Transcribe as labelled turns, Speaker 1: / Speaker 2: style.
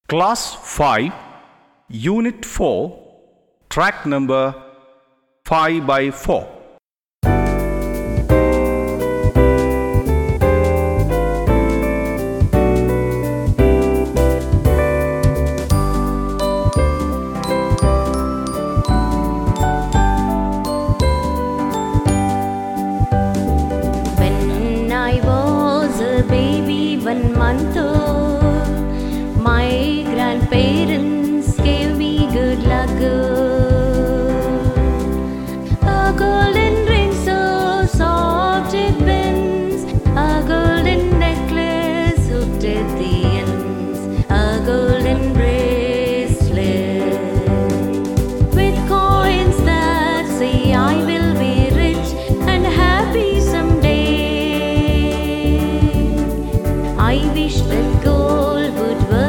Speaker 1: Class 5, Unit 4, track number 5 by 4.
Speaker 2: When I was a baby, 1 month old, my grandparents gave me good luck. A golden ring so soft it bends, a golden necklace hooked at the ends, a golden bracelet with coins that say I will be rich and happy someday. I wish that gold would work